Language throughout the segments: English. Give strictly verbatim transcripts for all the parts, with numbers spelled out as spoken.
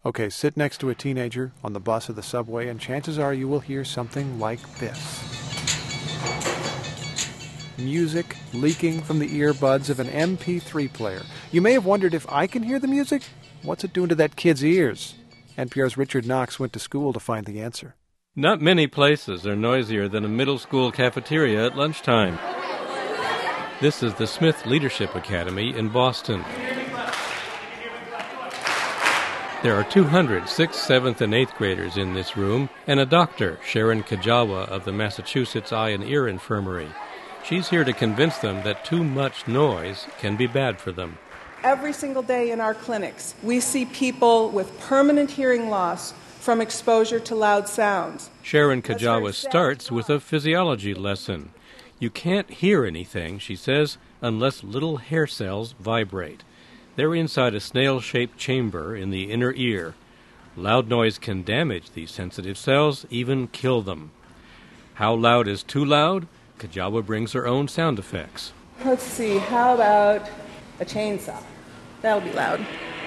Okay, sit next to a teenager on the bus or the subway, and chances are you will hear something like this. Music leaking from the earbuds of an M P three player. You may have wondered, if I can hear the music, what's it doing to that kid's ears? N P R's Richard Knox went to school to find the answer. Not many places are noisier than a middle school cafeteria at lunchtime. This is the Smith Leadership Academy in Boston. There are two hundred sixth, seventh, and eighth graders in this room, and a doctor, Sharon Kajawa of the Massachusetts Eye and Ear Infirmary. She's here to convince them that too much noise can be bad for them. Every single day in our clinics, we see people with permanent hearing loss from exposure to loud sounds. Sharon Kajawa starts with a physiology lesson. You can't hear anything, she says, unless little hair cells vibrate. They're inside a snail-shaped chamber in the inner ear. Loud noise can damage these sensitive cells, even kill them. How loud is too loud? Kajawa brings her own sound effects. Let's see, how about a chainsaw? That'll be loud.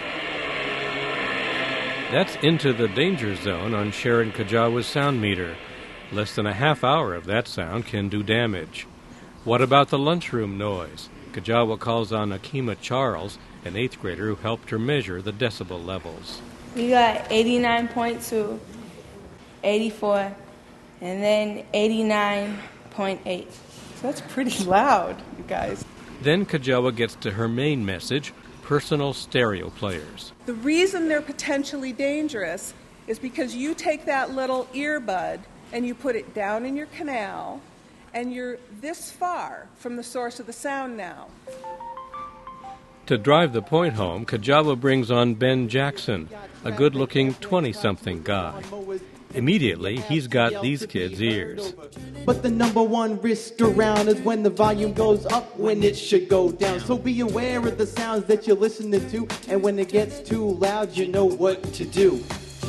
That's into the danger zone on Sharon Kajawa's sound meter. Less than a half hour of that sound can do damage. What about the lunchroom noise? Kajawa calls on Akima Charles, an eighth grader who helped her measure the decibel levels. We got eighty-nine point two, eighty-four, and then eighty-nine point eight. So that's pretty loud, you guys. Then Kajawa gets to her main message, personal stereo players. The reason they're potentially dangerous is because you take that little earbud and you put it down in your canal, and you're this far from the source of the sound now. To drive the point home, Kajawa brings on Ben Jackson, a good-looking twenty-something guy. Immediately, he's got these kids' ears. But the number one risk around is when the volume goes up when it should go down. So be aware of the sounds that you're listening to, and when it gets too loud, you know what to do.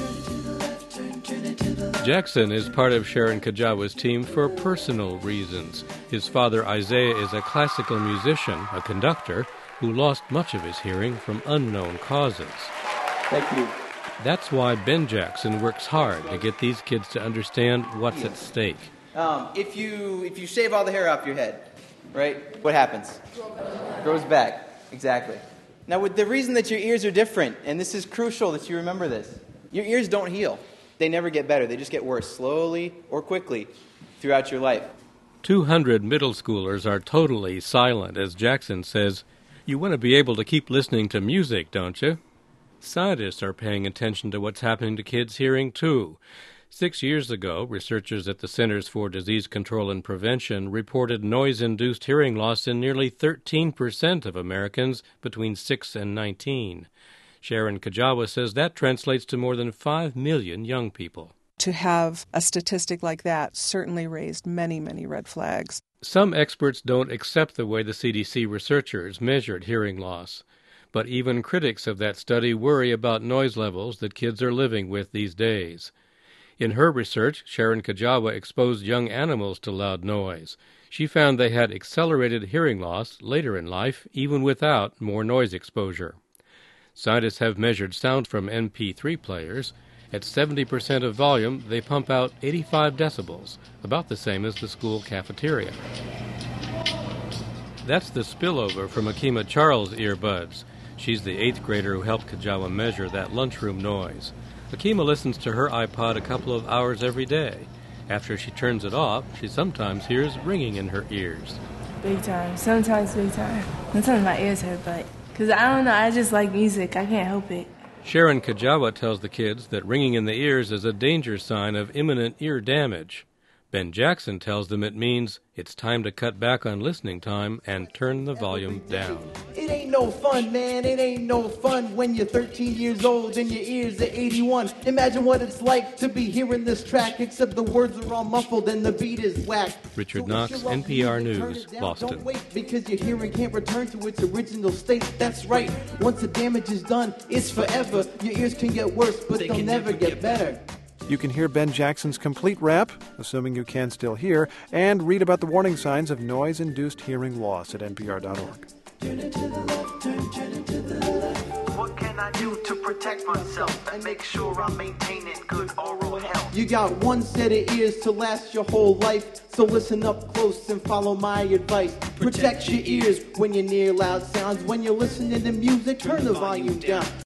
Jackson is part of Sharon Kajawa's team for personal reasons. His father, Isaiah, is a classical musician, a conductor, who lost much of his hearing from unknown causes. Thank you. That's why Ben Jackson works hard to get these kids to understand what's at stake. Um, if you if you shave all the hair off your head, right, what happens? Grows back. Exactly. Now, with the reason that your ears are different, and this is crucial that you remember this, your ears don't heal. They never get better. They just get worse, slowly or quickly, throughout your life. two hundred middle schoolers are totally silent, as Jackson says. You want to be able to keep listening to music, don't you? Scientists are paying attention to what's happening to kids' hearing, too. Six years ago, researchers at the Centers for Disease Control and Prevention reported noise-induced hearing loss in nearly thirteen percent of Americans between six and nineteen. Sharon Kajawa says that translates to more than five million young people. To have a statistic like that certainly raised many, many red flags. Some experts don't accept the way the C D C researchers measured hearing loss. But even critics of that study worry about noise levels that kids are living with these days. In her research, Sharon Kajawa exposed young animals to loud noise. She found they had accelerated hearing loss later in life, even without more noise exposure. Scientists have measured sound from M P three players. At seventy percent of volume, they pump out eighty-five decibels, about the same as the school cafeteria. That's the spillover from Akima Charles' earbuds. She's the eighth grader who helped Kajawa measure that lunchroom noise. Akima listens to her iPod a couple of hours every day. After she turns it off, she sometimes hears ringing in her ears. Big time. Sometimes big time. Sometimes my ears hurt, but... Because I don't know, I just like music. I can't help it. Sharon Kajawa tells the kids that ringing in the ears is a danger sign of imminent ear damage. Ben Jackson tells them it means it's time to cut back on listening time and turn the volume down. It ain't no fun, man. It ain't no fun when you're thirteen years old and your ears are eighty-one. Imagine what it's like to be hearing this track, except the words are all muffled and the beat is whack. Richard Knox, N P R News, Boston. Don't wait, because your hearing can't return to its original state. That's right. Once the damage is done, it's forever. Your ears can get worse, but they'll never get better. You can hear Ben Jackson's complete rap, assuming you can still hear, and read about the warning signs of noise-induced hearing loss at N P R dot org. Turn it to the left, turn, turn it to the left. what can I do to protect myself and make sure I'm maintaining good oral health? You got one set of ears to last your whole life, so listen up close and follow my advice. Protect your ears when you're near loud sounds. When you're listening to music, turn the volume down.